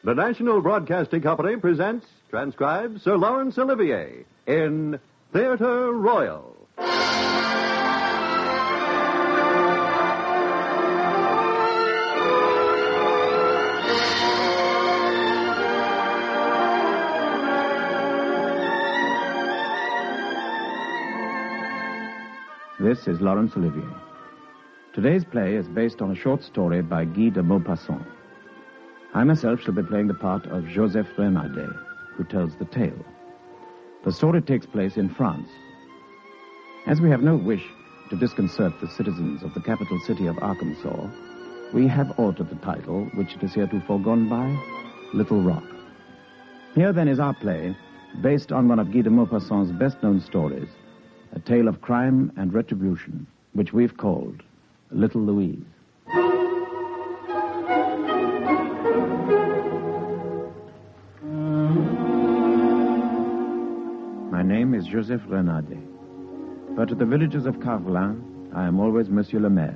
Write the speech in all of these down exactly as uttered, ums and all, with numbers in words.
The National Broadcasting Company presents, transcribes Sir Laurence Olivier in Theatre Royal. This is Laurence Olivier. Today's play is based on a short story by Guy de Maupassant. I myself shall be playing the part of Joseph Renardet, who tells the tale. The story takes place in France. As we have no wish to disconcert the citizens of the capital city of Arkansas, we have altered the title, which it is heretofore gone by, Little Rock. Here then is our play, based on one of Guy de Maupassant's best-known stories, a tale of crime and retribution, which we've called Little Louise. My name is Joseph Renardet, but to the villagers of Carvelin, I am always Monsieur le Maire.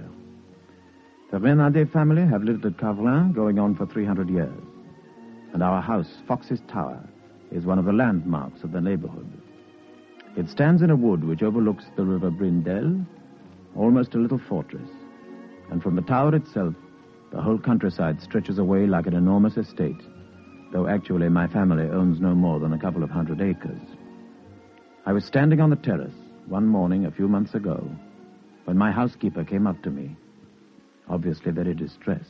The Renardet family have lived at Carvelin going on for three hundred years, and our house, Fox's Tower, is one of the landmarks of the neighborhood. It stands in a wood which overlooks the river Brindelle, almost a little fortress, and from the tower itself, the whole countryside stretches away like an enormous estate, though actually my family owns no more than a couple of hundred acres. I was standing on the terrace one morning a few months ago when my housekeeper came up to me, obviously very distressed.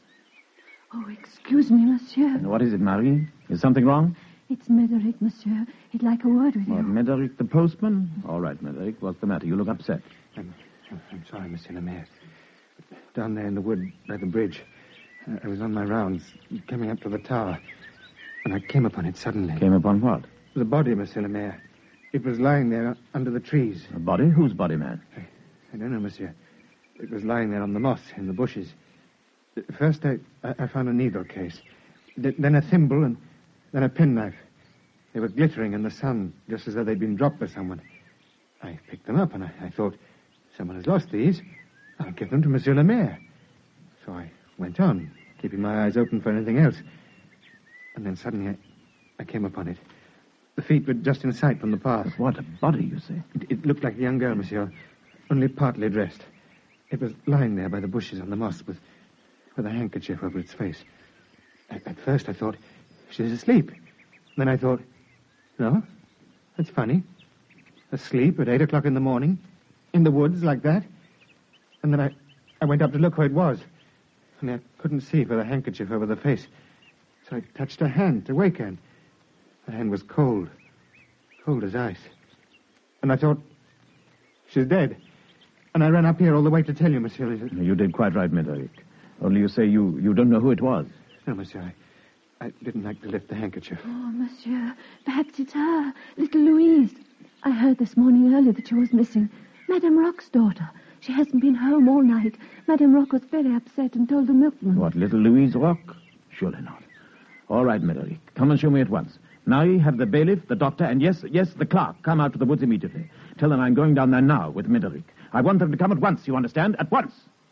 Oh, excuse me, monsieur. And what is it, Marie? Is something wrong? It's Médéric, monsieur. He'd like a word with you. What, Médéric the postman? All right, Médéric. What's the matter? You look upset. I'm, I'm sorry, Monsieur le Maire. Down there in the wood by the bridge, uh, I was on my rounds, coming up to the tower, and I came upon it suddenly. Came upon what? The body, Monsieur le Maire. It was lying there under the trees. A body? Whose body, man? I, I don't know, monsieur. It was lying there on the moss in the bushes. First, I, I found a needle case, then a thimble, and then a penknife. They were glittering in the sun, just as though they'd been dropped by someone. I picked them up, and I, I thought, someone has lost these. I'll give them to Monsieur le Maire. So I went on, keeping my eyes open for anything else. And then suddenly I, I came upon it. The feet were just in sight from the path. What a body, you say? It, it looked like a young girl, monsieur, only partly dressed. It was lying there by the bushes on the moss with, with a handkerchief over its face. At, at first I thought, she's asleep. Then I thought, no, that's funny. Asleep at eight o'clock in the morning, in the woods like that. And then I, I went up to look where it was. And I couldn't see for the handkerchief over the face. So I touched her hand to wake her. The hand was cold, cold as ice. And I thought, she's dead. And I ran up here all the way to tell you, monsieur. You did quite right, Médéric. Only you say you, you don't know who it was. No, monsieur, I, I didn't like to lift the handkerchief. Oh, monsieur, perhaps it's her, little Louise. I heard this morning early that she was missing. Madame Rock's daughter. She hasn't been home all night. Madame Rock was very upset and told the milkman. What, little Louise Rock? Surely not. All right, Médéric, come and show me at once. Marie, have the bailiff, the doctor, and yes, yes, the clerk come out to the woods immediately. Tell them I'm going down there now with Médéric. I want them to come at once, you understand? At once!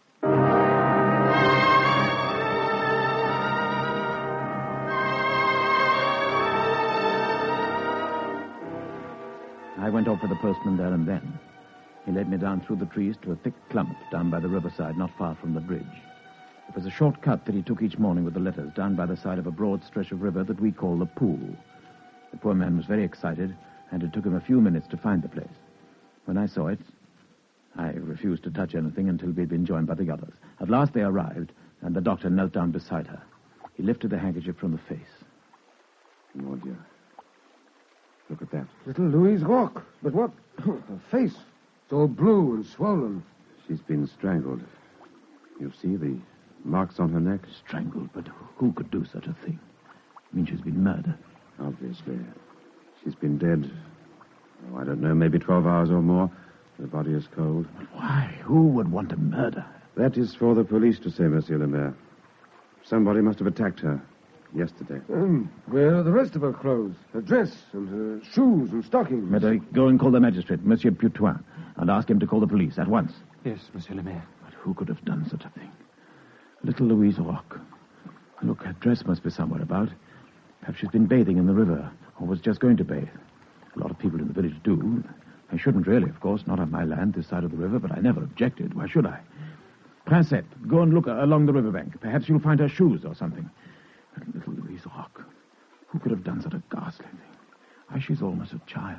I went off with the postman there and then. He led me down through the trees to a thick clump down by the riverside, not far from the bridge. It was a short cut that he took each morning with the letters down by the side of a broad stretch of river that we call the Pool. The poor man was very excited, and it took him a few minutes to find the place. When I saw it, I refused to touch anything until we'd been joined by the others. At last they arrived, and the doctor knelt down beside her. He lifted the handkerchief from the face. Mon Dieu. Look at that. Little Louise Rock. But what? Her face. It's all blue and swollen. She's been strangled. You see the marks on her neck? Strangled, but who could do such a thing? I mean, she's been murdered. Obviously. She's been dead, oh, I don't know, maybe twelve hours or more. The body is cold. But why? Who would want to murder her? That is for the police to say, Monsieur le Maire. Somebody must have attacked her yesterday. Um, where are the rest of her clothes? Her dress and her shoes and stockings? Médéric, go and call the magistrate, Monsieur Putois, and ask him to call the police at once. Yes, Monsieur le Maire. But who could have done such a thing? Little Louise Rock. Look, her dress must be somewhere about. Perhaps she's been bathing in the river, or was just going to bathe. A lot of people in the village do. I shouldn't really, of course, not on my land this side of the river, but I never objected. Why should I? Princette, go and look along the riverbank. Perhaps you'll find her shoes or something. That little Louise Rock. Who could have done such a ghastly thing? Why, she's almost a child.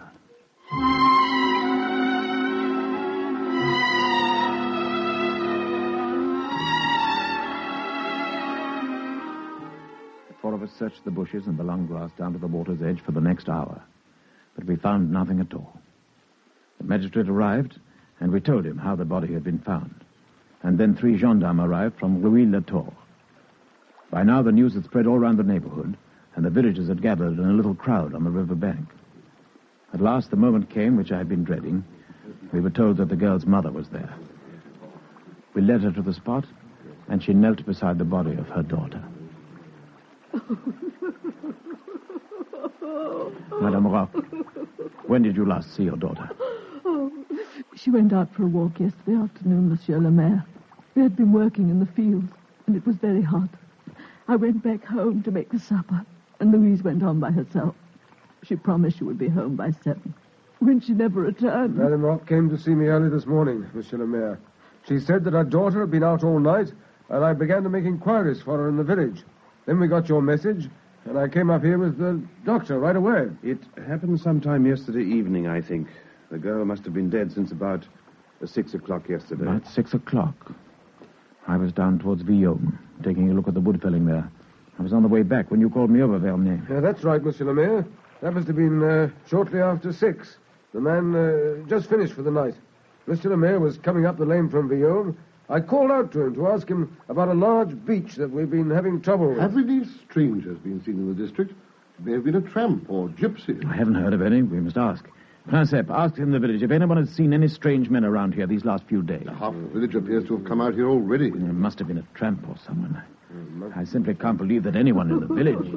The four of us searched the bushes and the long grass down to the water's edge for the next hour, but we found nothing at all. The magistrate arrived, and we told him how the body had been found. And then three gendarmes arrived from Rueil-la-Tour. By now, the news had spread all around the neighborhood, and the villagers had gathered in a little crowd on the river bank. At last, the moment came which I had been dreading. We were told that the girl's mother was there. We led her to the spot, and she knelt beside the body of her daughter. Madame Rock, when did you last see your daughter? Oh, she went out for a walk yesterday afternoon, Monsieur le Maire. We had been working in the fields, and it was very hot. I went back home to make the supper, and Louise went on by herself. She promised she would be home by seven. When she never returned... Madame Rock came to see me early this morning, Monsieur le Maire. She said that her daughter had been out all night, and I began to make inquiries for her in the village. Then we got your message, and I came up here with the doctor right away. It happened sometime yesterday evening, I think. The girl must have been dead since about uh, six o'clock yesterday. About six o'clock. I was down towards Villaume, taking a look at the wood felling there. I was on the way back when you called me over, Vernet. Yeah, that's right, Monsieur le Maire. That must have been uh, shortly after six. The man uh, just finished for the night. Monsieur le Maire was coming up the lane from Villaume. I called out to him to ask him about a large beach that we've been having trouble with. Have any strangers been seen in the district? May have been a tramp or gypsy. I haven't heard of any. We must ask. Princep, ask in the village if anyone has seen any strange men around here these last few days. Half the village appears to have come out here already. It must have been a tramp or someone. I simply can't believe that anyone in the village...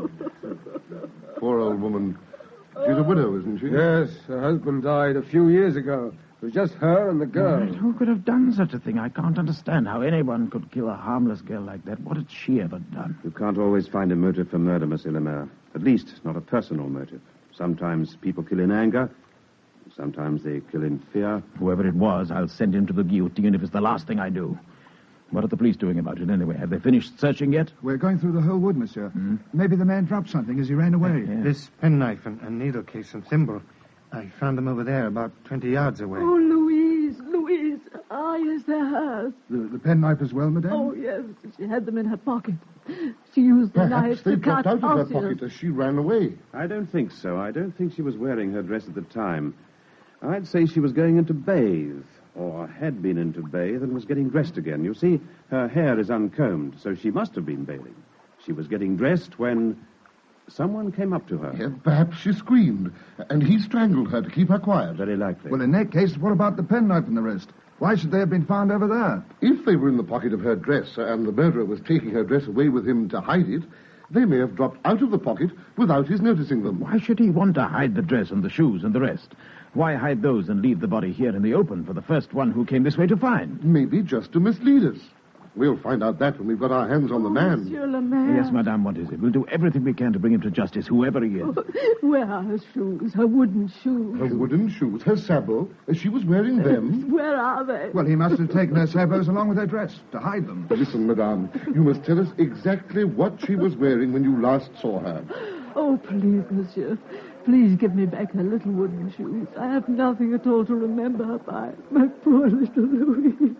Poor old woman. She's a widow, isn't she? Yes, her husband died a few years ago. It was just her and the girl. Right, who could have done such a thing? I can't understand how anyone could kill a harmless girl like that. What had she ever done? You can't always find a motive for murder, Monsieur le Maire. At least, not a personal motive. Sometimes people kill in anger. Sometimes they kill in fear. Whoever it was, I'll send him to the guillotine if it's the last thing I do. What are the police doing about it anyway? Have they finished searching yet? We're going through the whole wood, monsieur. Mm-hmm. Maybe the man dropped something as he ran away. Yeah. This penknife and, and needle case and thimble, I found them over there about twenty yards away. Oh, Louise, Louise. Ah, yes, they're hers. The, the penknife as well, madame? Oh, yes. She had them in her pocket. She used the Perhaps knife they to dropped cut out of her Ossius. pocket as she ran away. I don't think so. I don't think she was wearing her dress at the time. I'd say she was going in to bathe, or had been in to bathe and was getting dressed again. You see, her hair is uncombed, so she must have been bathing. She was getting dressed when someone came up to her. Yeah, perhaps she screamed, and he strangled her to keep her quiet. Very likely. Well, in that case, what about the penknife and the rest? Why should they have been found over there? If they were in the pocket of her dress, and the murderer was taking her dress away with him to hide it, they may have dropped out of the pocket without his noticing them. Why should he want to hide the dress and the shoes and the rest? Why hide those and leave the body here in the open for the first one who came this way to find? Maybe just to mislead us. We'll find out that when we've got our hands on the man. Monsieur le Maire. Yes, madame, what is it? We'll do everything we can to bring him to justice, whoever he is. Where are her shoes? Her wooden shoes? Her wooden shoes, her sabot, she was wearing them. Where are they? Well, he must have taken her sabots along with her dress to hide them. Listen, madame, you must tell us exactly what she was wearing when you last saw her. Oh, please, monsieur. Please give me back her little wooden shoes. I have nothing at all to remember her by. My poor little Louise.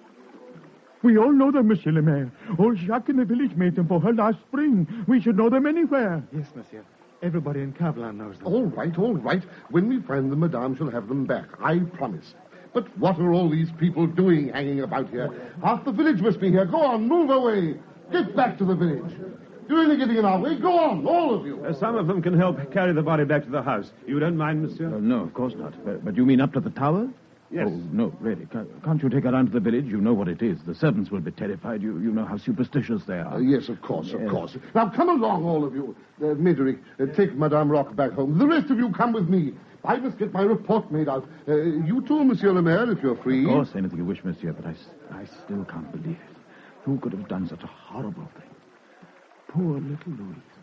We all know them, Monsieur le Maire. Old Jacques in the village made them for her last spring. We should know them anywhere. Yes, monsieur. Everybody in Kavlan knows them. All right, all right. When we find them, madame shall have them back. I promise. But what are all these people doing hanging about here? Half the village must be here. Go on, move away. Get back to the village. You're only getting in our way. Go on, all of you. Uh, some of them can help carry the body back to the house. You don't mind, monsieur? Uh, no, of course not. But, but you mean up to the tower? Yes. Oh, no, really. Can't, can't you take her down to the village? You know what it is. The servants will be terrified. You you know how superstitious they are. Uh, yes, of course, Yes. of course. Now, come along, all of you. Uh, Médéric, uh, take Madame Rock back home. The rest of you come with me. I must get my report made out. Uh, you too, Monsieur le Maire, if you're free. Of course, anything you wish, monsieur, but I, s- I still can't believe it. Who could have done such a horrible thing? Poor little Louise.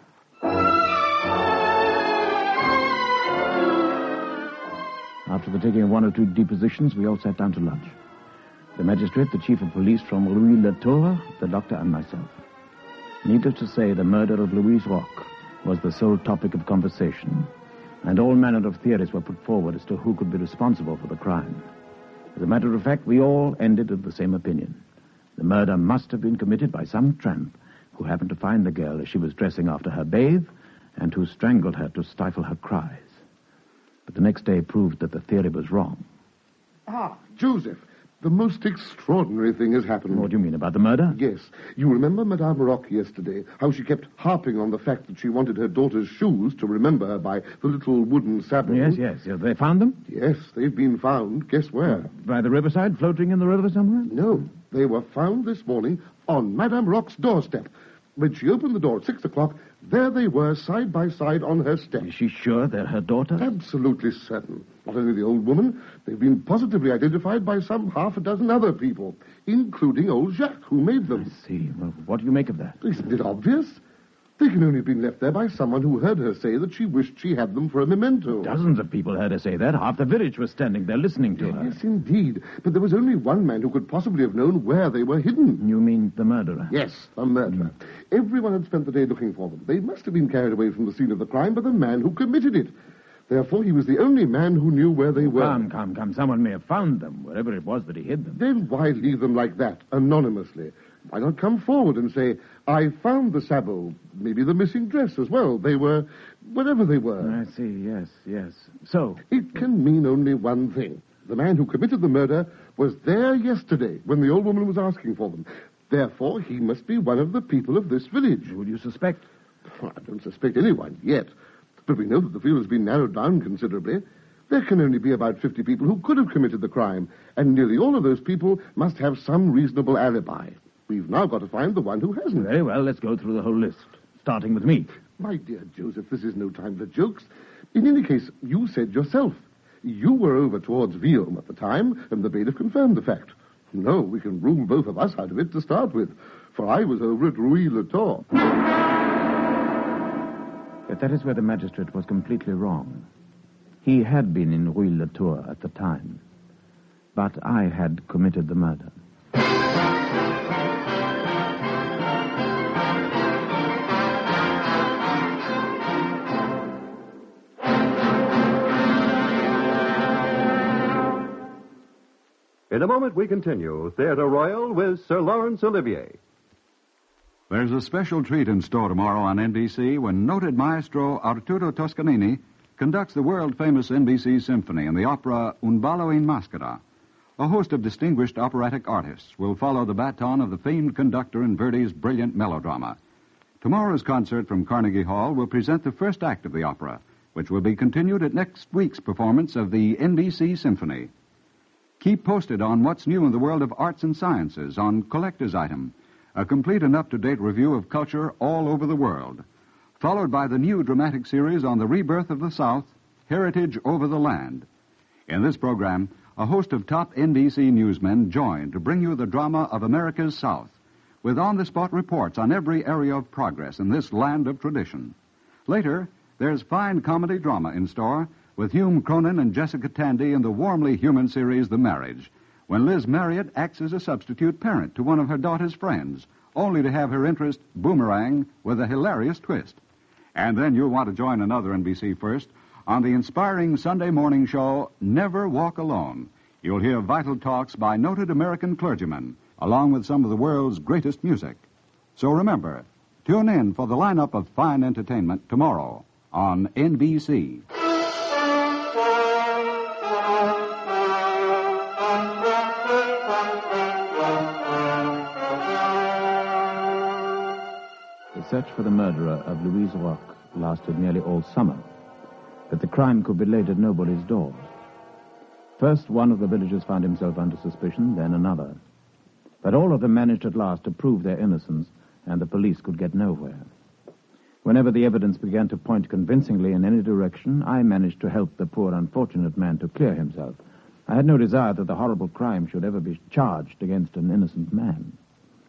After the taking of one or two depositions, we all sat down to lunch. The magistrate, the chief of police from Louis Latour, the doctor, and myself. Needless to say, the murder of Louise Roch was the sole topic of conversation, and all manner of theories were put forward as to who could be responsible for the crime. As a matter of fact, we all ended with the same opinion. The murder must have been committed by some tramp who happened to find the girl as she was dressing after her bathe and who strangled her to stifle her cries. But the next day proved that the theory was wrong. Ah, Joseph, the most extraordinary thing has happened. What do you mean, about the murder? Yes. You remember Madame Roch yesterday, how she kept harping on the fact that she wanted her daughter's shoes to remember her by the little wooden sabot. Yes, yes, yes. They found them? Yes, they've been found. Guess where? By the riverside, floating in the river somewhere? No, they were found this morning on Madame Roch's doorstep. When she opened the door at six o'clock, there they were, side by side on her step. Is she sure they're her daughter? Absolutely certain. Not only the old woman, they've been positively identified by some half a dozen other people, including old Jacques, who made them. I see. Well, what do you make of that? Isn't it obvious? They can only have been left there by someone who heard her say that she wished she had them for a memento. Dozens of people heard her say that. Half the village was standing there listening to her. Yes, indeed. But there was only one man who could possibly have known where they were hidden. You mean the murderer? Yes, the murderer. Mm. Everyone had spent the day looking for them. They must have been carried away from the scene of the crime by the man who committed it. Therefore, he was the only man who knew where they were. Come, come, come. Someone may have found them, wherever it was that he hid them. Then why leave them like that, anonymously? Why not come forward and say, I found the sabot, maybe the missing dress as well. They were, whatever they were. I see, yes, yes. So? It can mean only one thing. The man who committed the murder was there yesterday when the old woman was asking for them. Therefore, he must be one of the people of this village. Who do you suspect? Well, I don't suspect anyone yet. But we know that the field has been narrowed down considerably. There can only be about fifty people who could have committed the crime, and nearly all of those people must have some reasonable alibi. We've now got to find the one who hasn't. Very well, let's go through the whole list, starting with me. My dear Joseph, this is no time for jokes. In any case, you said yourself. You were over towards Viome at the time, and the bailiff confirmed the fact. No, we can rule both of us out of it to start with, for I was over at Louis Latour. But that is where the magistrate was completely wrong. He had been in Louis Latour at the time, but I had committed the murder. In a moment, we continue Theatre Royal with Sir Laurence Olivier. There's a special treat in store tomorrow on N B C when noted maestro Arturo Toscanini conducts the world-famous N B C symphony in the opera Un ballo in maschera. A host of distinguished operatic artists will follow the baton of the famed conductor in Verdi's brilliant melodrama. Tomorrow's concert from Carnegie Hall will present the first act of the opera, which will be continued at next week's performance of the N B C Symphony. Keep posted on what's new in the world of arts and sciences on Collector's Item, a complete and up-to-date review of culture all over the world, followed by the new dramatic series on the rebirth of the South, Heritage Over the Land. In this program, a host of top N B C newsmen join to bring you the drama of America's South, with on-the-spot reports on every area of progress in this land of tradition. Later, there's fine comedy drama in store, with Hume Cronin and Jessica Tandy in the warmly human series The Marriage, when Liz Marriott acts as a substitute parent to one of her daughter's friends, only to have her interest boomerang with a hilarious twist. And then you'll want to join another N B C first on the inspiring Sunday morning show, Never Walk Alone. You'll hear vital talks by noted American clergymen, along with some of the world's greatest music. So remember, tune in for the lineup of fine entertainment tomorrow on N B C. The search for the murderer of Louise Roch lasted nearly all summer, but the crime could be laid at nobody's door. First, one of the villagers found himself under suspicion, then another. But all of them managed at last to prove their innocence, and the police could get nowhere. Whenever the evidence began to point convincingly in any direction, I managed to help the poor unfortunate man to clear himself. I had no desire that the horrible crime should ever be charged against an innocent man.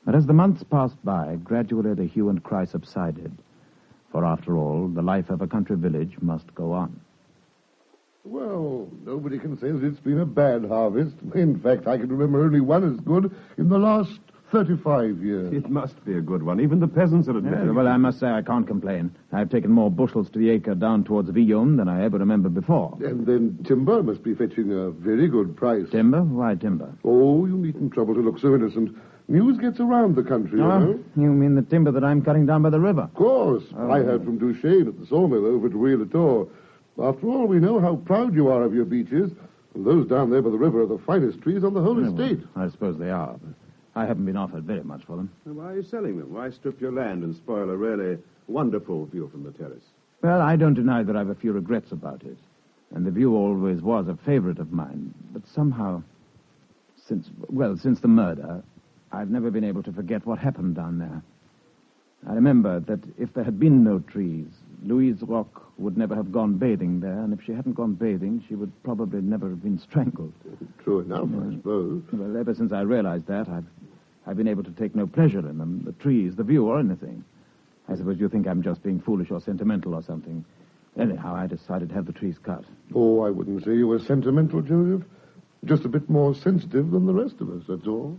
But as the months passed by, gradually the hue and cry subsided. For after all, the life of a country village must go on. Well, nobody can say that it's been a bad harvest. In fact, I can remember only one as good in the last thirty-five years. It must be a good one. Even the peasants are admitting. Yeah, well, I must say I can't complain. I've taken more bushels to the acre down towards Villaume than I ever remember before. And then timber must be fetching a very good price. Timber? Why timber? Oh, you needn't trouble to look so innocent. News gets around the country, Oh, you know. you mean the timber that I'm cutting down by the river? Of course. Oh. I heard from Duchesne at the sawmill over at Rueil-Latour. After all, we know how proud you are of your beeches. And those down there by the river are the finest trees on the whole Yeah, estate. well, I suppose they are, but I haven't been offered very much for them. Why are you selling them? Why strip your land and spoil a really wonderful view from the terrace? Well, I don't deny that I've a few regrets about it. And the view always was a favorite of mine. But somehow, since, well, since the murder, I've never been able to forget what happened down there. I remember that if there had been no trees, Louise Roch would never have gone bathing there, and if she hadn't gone bathing, she would probably never have been strangled. True enough, I suppose. Well, ever since I realized that, I've, I've been able to take no pleasure in them, the trees, the view, or anything. I suppose you think I'm just being foolish or sentimental or something. Anyhow, I decided to have the trees cut. Oh, I wouldn't say you were sentimental, Joseph. Just a bit more sensitive than the rest of us, that's all.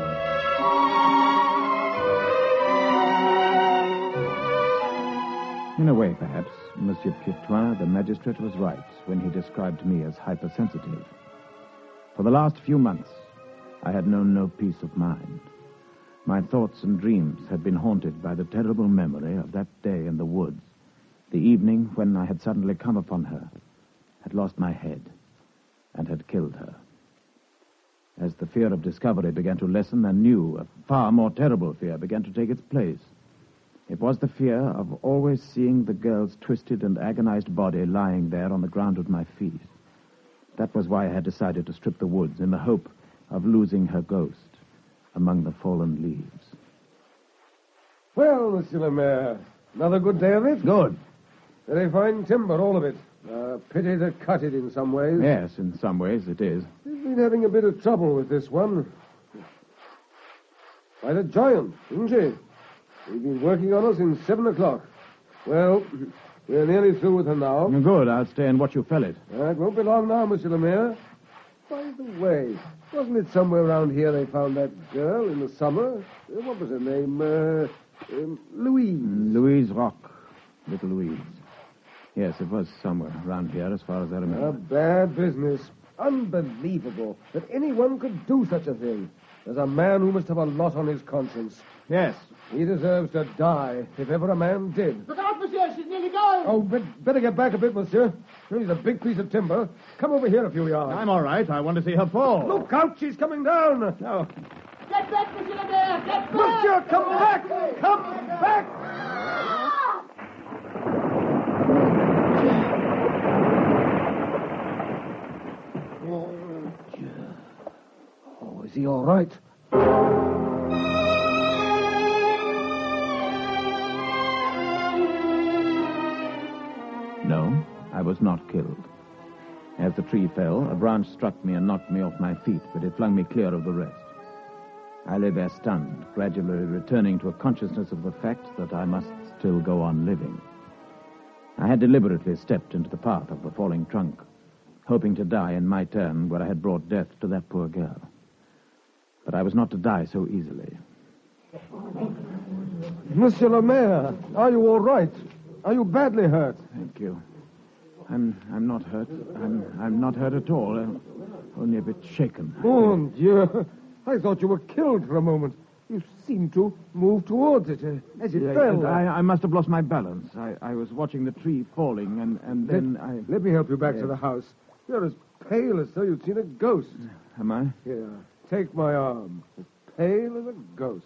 In a way, perhaps, Monsieur Pietoin, the magistrate, was right when he described me as hypersensitive. For the last few months, I had known no peace of mind. My thoughts and dreams had been haunted by the terrible memory of that day in the woods, the evening when I had suddenly come upon her, had lost my head, and had killed her. As the fear of discovery began to lessen, a new, a far more terrible fear began to take its place. It was the fear of always seeing the girl's twisted and agonized body lying there on the ground at my feet. That was why I had decided to strip the woods in the hope of losing her ghost among the fallen leaves. Well, Monsieur le Maire, another good day of it? Good. Very fine timber, all of it. Uh, pity to cut it in some ways. Yes, in some ways it is. We've been having a bit of trouble with this one. Quite a giant, isn't she? We've been working on her since seven o'clock. Well, we're nearly through with her now. Good, I'll stay and watch you fell it. Uh, it won't be long now, Monsieur le Maire. By the way, wasn't it somewhere around here they found that girl in the summer? Uh, what was her name? Uh, um, Louise. Louise Roch. Little Louise. Yes, it was somewhere around here, as far as I remember. A bad business. Unbelievable that anyone could do such a thing. There's a man who must have a lot on his conscience. Yes. He deserves to die, if ever a man did. Look out, monsieur. She's nearly going. Oh, but better get back a bit, monsieur. She's a big piece of timber. Come over here a few yards. I'm all right. I want to see her fall. Look out, she's coming down. No. Get back, monsieur le maire. Get back. Monsieur, come back. Come back. Oh, is he all right? No, I was not killed. As the tree fell, a branch struck me and knocked me off my feet, but it flung me clear of the rest. I lay there stunned, gradually returning to a consciousness of the fact that I must still go on living. I had deliberately stepped into the path of the falling trunk, hoping to die in my turn where I had brought death to that poor girl. But I was not to die so easily. Monsieur le Maire, are you all right? Are you badly hurt? Thank you. I'm I'm not hurt. I'm I'm not hurt at all. I'm only a bit shaken. Mon Dieu. I thought you were killed for a moment. You seemed to move towards it uh, as it Yeah, fell. I, I must have lost my balance. I, I was watching the tree falling, and, and then let, I... Let me help you back Yes. to the house. You're as pale as though you'd seen a ghost. Am I? Here, take my arm. As pale as a ghost.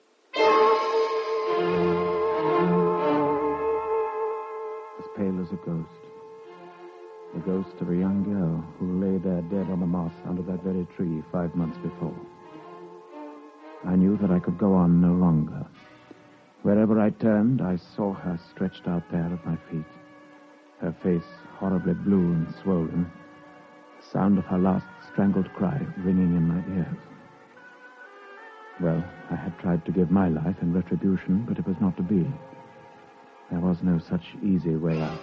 As pale as a ghost. The ghost of a young girl who lay there dead on the moss under that very tree five months before. I knew that I could go on no longer. Wherever I turned, I saw her stretched out there at my feet. Her face horribly blue and swollen. The sound of her last strangled cry ringing in my ears. Well, I had tried to give my life in retribution, but it was not to be. There was no such easy way out.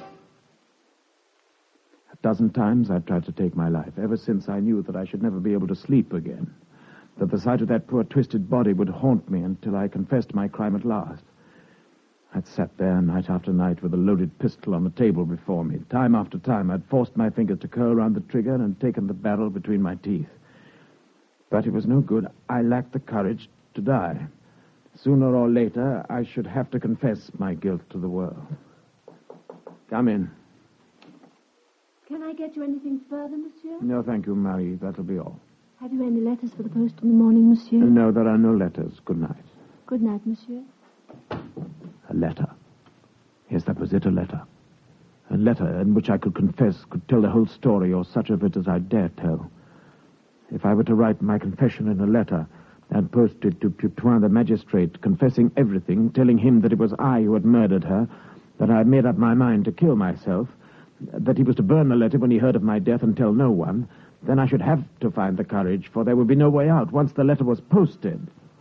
A dozen times I'd tried to take my life, ever since I knew that I should never be able to sleep again, that the sight of that poor twisted body would haunt me until I confessed my crime at last. I'd sat there night after night with a loaded pistol on the table before me. Time after time, I'd forced my fingers to curl round the trigger and taken the barrel between my teeth. But it was no good. I lacked the courage to die. Sooner or later, I should have to confess my guilt to the world. Come in. Can I get you anything further, monsieur? No, thank you, Marie. That'll be all. Have you any letters for the post in the morning, monsieur? No, there are no letters. Good night. Good night, monsieur. A letter. Yes, that was it, a letter. A letter in which I could confess, could tell the whole story, or such of it as I dare tell. If I were to write my confession in a letter and post it to Putoin, the magistrate, confessing everything, telling him that it was I who had murdered her, that I had made up my mind to kill myself, that he was to burn the letter when he heard of my death and tell no one, then I should have to find the courage, for there would be no way out once the letter was posted.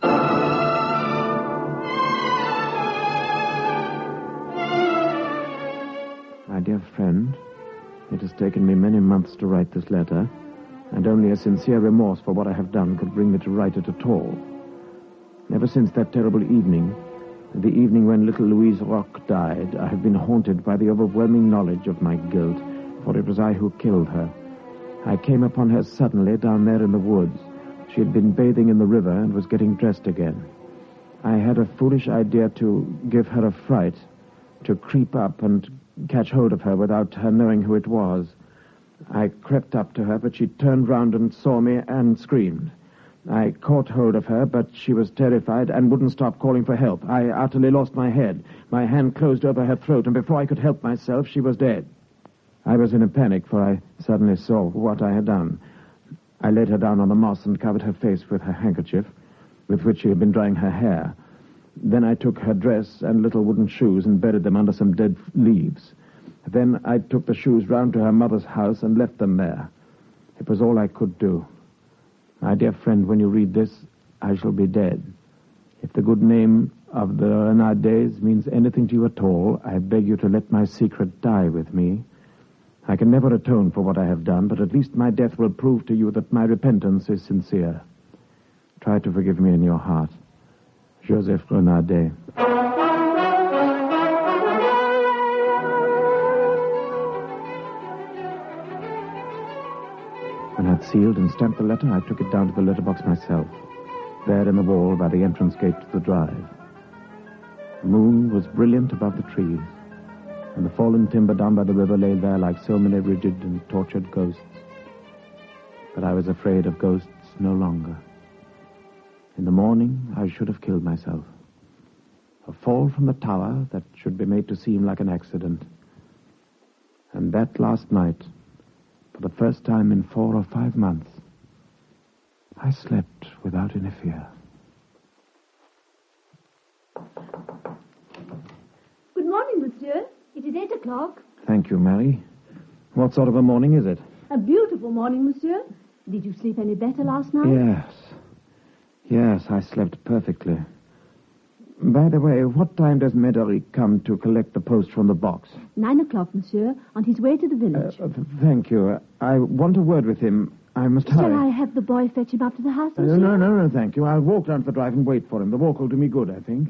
My dear friend, it has taken me many months to write this letter, and only a sincere remorse for what I have done could bring me to write it at all. Ever since that terrible evening, the evening when little Louise Roch died, I have been haunted by the overwhelming knowledge of my guilt, for it was I who killed her. I came upon her suddenly down there in the woods. She had been bathing in the river and was getting dressed again. I had a foolish idea to give her a fright, to creep up and catch hold of her without her knowing who it was. I crept up to her, but she turned round and saw me and screamed. I caught hold of her, but she was terrified and wouldn't stop calling for help. I utterly lost my head. My hand closed over her throat, and before I could help myself, she was dead. I was in a panic, for I suddenly saw what I had done. I laid her down on the moss and covered her face with her handkerchief, with which she had been drying her hair. Then I took her dress and little wooden shoes and buried them under some dead leaves. Then I took the shoes round to her mother's house and left them there. It was all I could do. My dear friend, when you read this, I shall be dead. If the good name of the Renardes means anything to you at all, I beg you to let my secret die with me. I can never atone for what I have done, but at least my death will prove to you that my repentance is sincere. Try to forgive me in your heart. Joseph Renardet. When I'd sealed and stamped the letter, I took it down to the letterbox myself, there in the wall by the entrance gate to the drive. The moon was brilliant above the trees, and the fallen timber down by the river lay there like so many rigid and tortured ghosts. But I was afraid of ghosts no longer. In the morning, I should have killed myself. A fall from the tower that should be made to seem like an accident. And that last night, for the first time in four or five months, I slept without any fear. Good morning, monsieur. It is eight o'clock. Thank you, Mary. What sort of a morning is it? A beautiful morning, monsieur. Did you sleep any better last night? Yes. Yes, I slept perfectly. By the way, what time does Médéric come to collect the post from the box? Nine o'clock, monsieur, on his way to the village. Uh, thank you. I want a word with him. I must hurry. Shall I have the boy fetch him up to the house, Uh, monsieur? no, no, no, thank you. I'll walk down to the drive and wait for him. The walk will do me good, I think.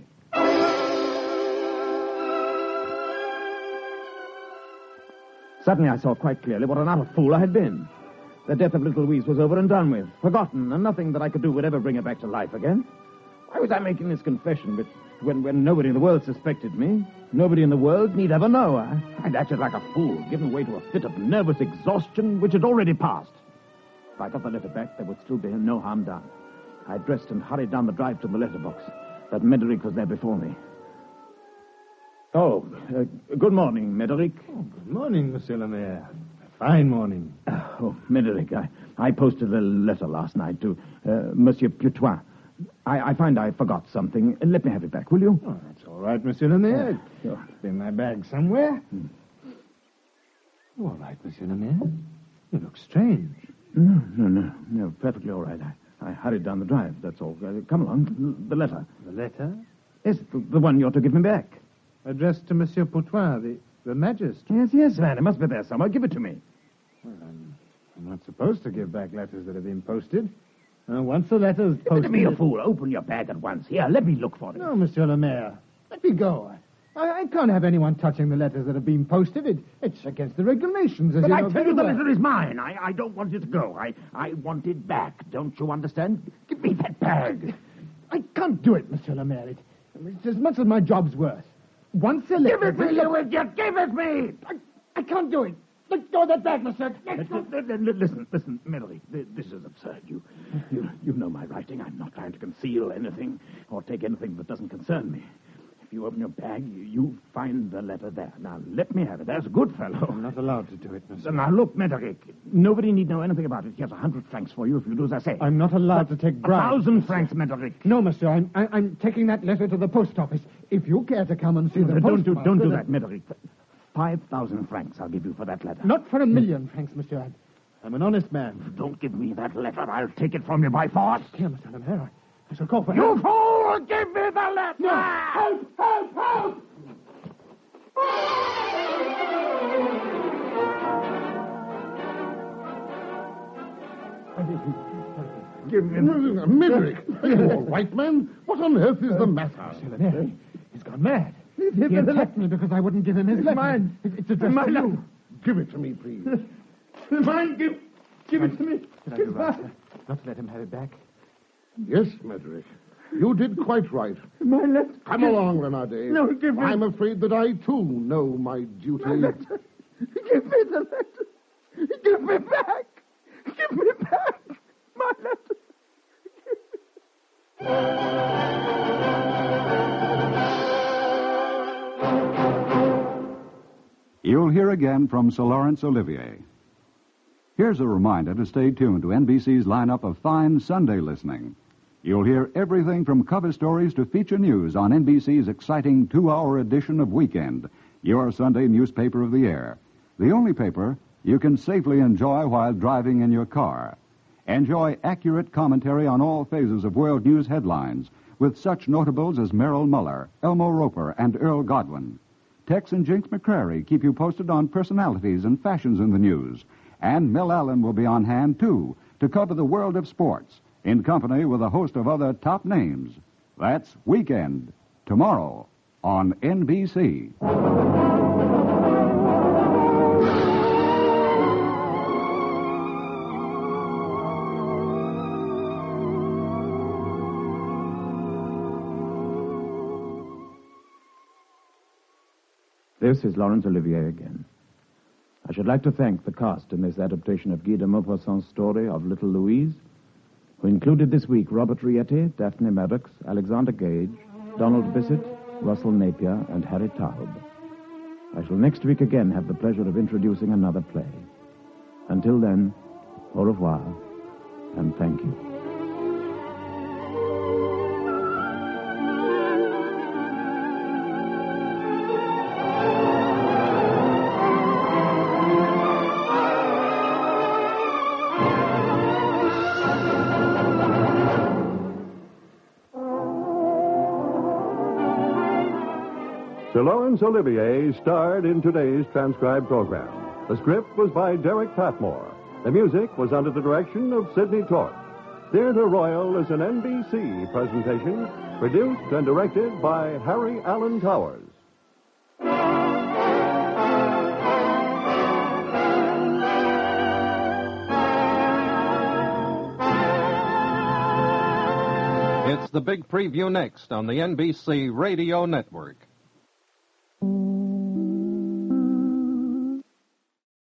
Suddenly I saw quite clearly what an utter fool I had been. The death of little Louise was over and done with, forgotten, and nothing that I could do would ever bring her back to life again. Why was I making this confession but when, when nobody in the world suspected me? Nobody in the world need ever know. I, I'd acted like a fool, given way to a fit of nervous exhaustion which had already passed. If I got the letter back, there would still be no harm done. I dressed and hurried down the drive to the letterbox. That Médéric was there before me. Oh, uh, good morning, Médéric. Oh, good morning, Monsieur le Maire. A fine morning. Oh, Médéric, I, I posted a letter last night to uh, Monsieur Putoin. I, I find I forgot something. Let me have it back, will you? Oh, that's all right, Monsieur le Maire. Uh, sure. It's in my bag somewhere. Hmm. Oh, all right, Monsieur le Maire. You look strange. No, no, no, no, perfectly all right. I, I hurried down the drive, that's all. Uh, come along. The letter. The letter? Yes, the, the one you're to give me back. Addressed to Monsieur Poutoin, the, the magistrate. Yes, yes, man. It must be there somewhere. Give it to me. Well, I'm, I'm not supposed to give back letters that have been posted. Uh, once the letter's posted... Give it to me, you fool. Open your bag at once. Here, let me look for it. No, Monsieur le Maire. Let me go. I, I can't have anyone touching the letters that have been posted. It, it's against the regulations, as but you I know tell very you, the well. letter is mine. I, I don't want it to go. I, I want it back. Don't you understand? Give me that bag. I can't do it, Monsieur le Maire. It, it's as much as my job's worth. Once a letter... Give it to me, you idiot! Give it me! I, I can't do it. Let go of that bag, monsieur. Let go. Listen, listen, Melody, this is absurd. You, you, you know my writing. I'm not trying to conceal anything or take anything that doesn't concern me. If you open your bag, you, you find the letter there. Now, let me have it. There's a good fellow. I'm not allowed to do it, monsieur. Now, look, Médéric, nobody need know anything about it. Here's a hundred francs for you if you do as I say. I'm not allowed but to take bribes. A thousand francs, Médéric. No, monsieur, I'm, I, I'm taking that letter to the post office. If you care to come and see no, the don't post do, Don't do that, Médéric. Five thousand francs I'll give you for that letter. Not for a million francs, monsieur. I'm, I'm an honest man. Don't give me that letter. I'll take it from you by force. Here, Monsieur le Maire, I, I shall call for you help. You fool! Give me the letter! No. Help! Help! Help! Give me... Médéric, are you all right, man? What on earth is the matter? Monsieur le Maire, he's gone mad. He attacked me because I wouldn't give him his letter. Mine. It's addressed mine. to you. Give it to me, please. Mine, give, give it to me. Did I do right, sir? Not to let him have it back? Yes, Médéric. You did quite right. My letter. Come along, Renardet. No, give me... I'm afraid that I, too, know my duty. My letter. Give me the letter. Give me back. Give me back. My letter. You'll hear again from Sir Laurence Olivier. Here's a reminder to stay tuned to N B C's lineup of fine Sunday listening. You'll hear everything from cover stories to feature news on N B C's exciting two-hour edition of Weekend, your Sunday newspaper of the air. The only paper you can safely enjoy while driving in your car. Enjoy accurate commentary on all phases of world news headlines with such notables as Merrill Muller, Elmo Roper, and Earl Godwin. Tex and Jinx McCrary keep you posted on personalities and fashions in the news. And Mel Allen will be on hand, too, to cover the world of sports, in company with a host of other top names. That's Weekend, tomorrow on N B C. This is Laurence Olivier again. I should like to thank the cast in this adaptation of Guy de Maupassant's story of Little Louise, who included this week Robert Rietti, Daphne Maddox, Alexander Gage, Donald Bissett, Russell Napier, and Harry Taub. I shall next week again have the pleasure of introducing another play. Until then, au revoir, and thank you. Sir Laurence Olivier starred in today's transcribed program. The script was by Derek Patmore. The music was under the direction of Sidney Torch. Theatre Royal is an N B C presentation, produced and directed by Harry Allen Towers. It's the big preview next on the N B C Radio Network.